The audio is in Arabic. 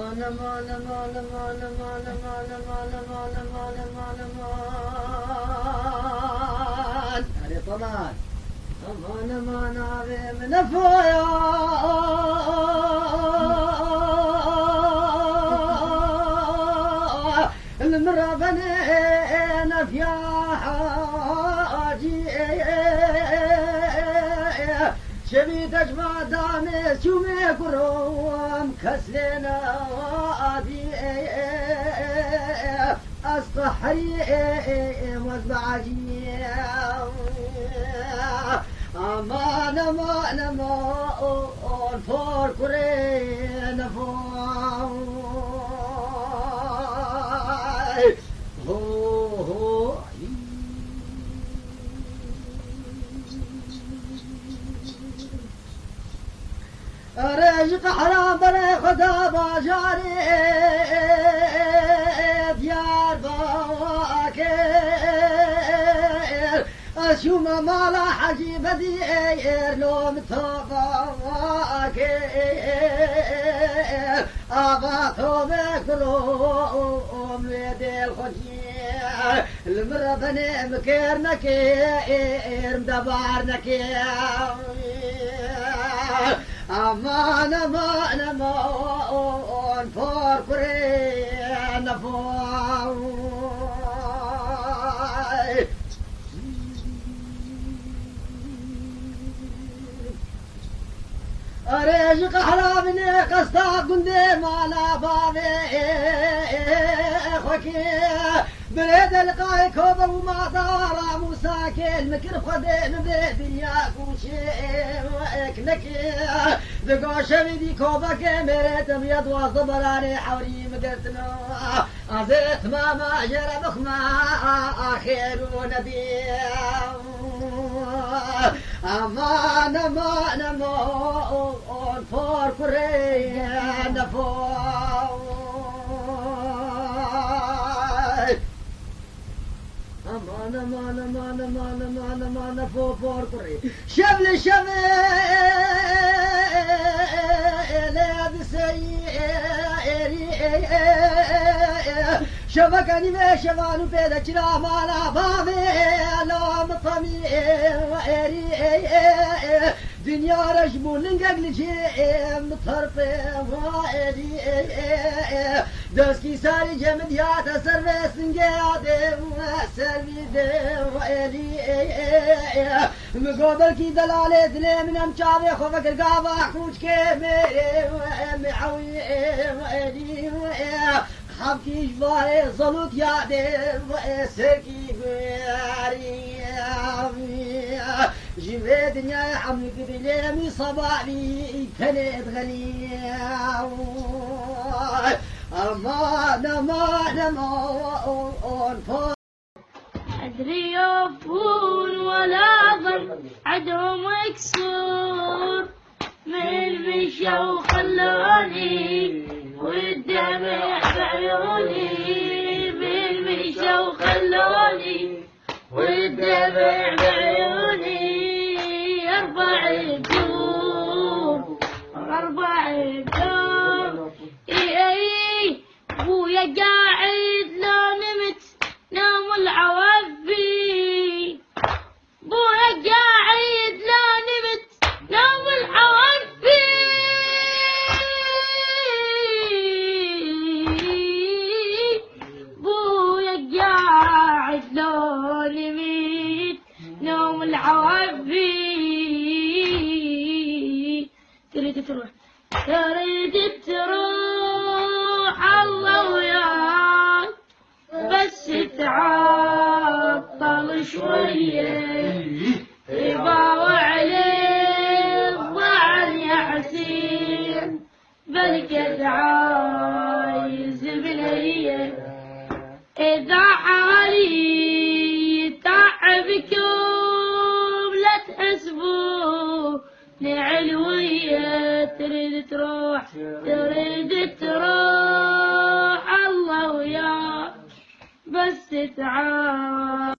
امان امان امان امان امان امان امان امان امان امان امان علي طلال امان امان ابي من فويا المرة بنينا فيها حاجي شبيت اجمع دامي شومي كروم كسلنا وادي اصطحري مزبعجي امان امان امان فور كرين فور هو رزق حرام بني خدا باجاري ديار باكر اشوم مالا حجي بدير لو متفاكر اباطو بكروم ليدي الخجير المرة بني مكير نكير مدبار نكير امان امان امان فور كرين فور رزق حرامني قصدا قندي مالا بابي خوكي بريد القاي كوبا وما دار موسى كل مكر خدين بدنيا كوشي وإكنكي ذقو شبيدي كوبا كمريت بيض وصبراني حوري مقرتنا عزيت ماما جربخ ما آخر ونبي امان امان امان فور كرين فور امان امان امان امان امان امان فور كرين شبل شبكني ما شبانو بيدا كلا مالا بابي لام طمي دنيا رجمو لنقل جيم مطرفي وائري دسكي ساري جمد ياتا سرفيس نقادي سرفي دي وائري مقابل كي دلالي دلي من امشابي خوفك القابا حوش كيميري ومحوي وائري حبكي جباري ظلوت يادي وإسكي باري جيبي دنيا حملك بليمي صبابي كنت غني أمان أمان أمان أدري يفون ولا ظل عدو مكسور من مشى وخلوني والدمع بعيوني بالمشى وخلوني والدمع بعيوني أربع الدور إي بويا قاعد لا نمت نام العوافي بويا قاعد لا نمت نام العوافي بويا قاعد لا نمت نام العوافي تريد تروح الله وياك بس تعطل شوية يباوع عليه الظهر يا حسين بلقد عايز بنية إذا حالي تعبكم لا تحسبوا علوية تريد تروح الله وياك بس تعال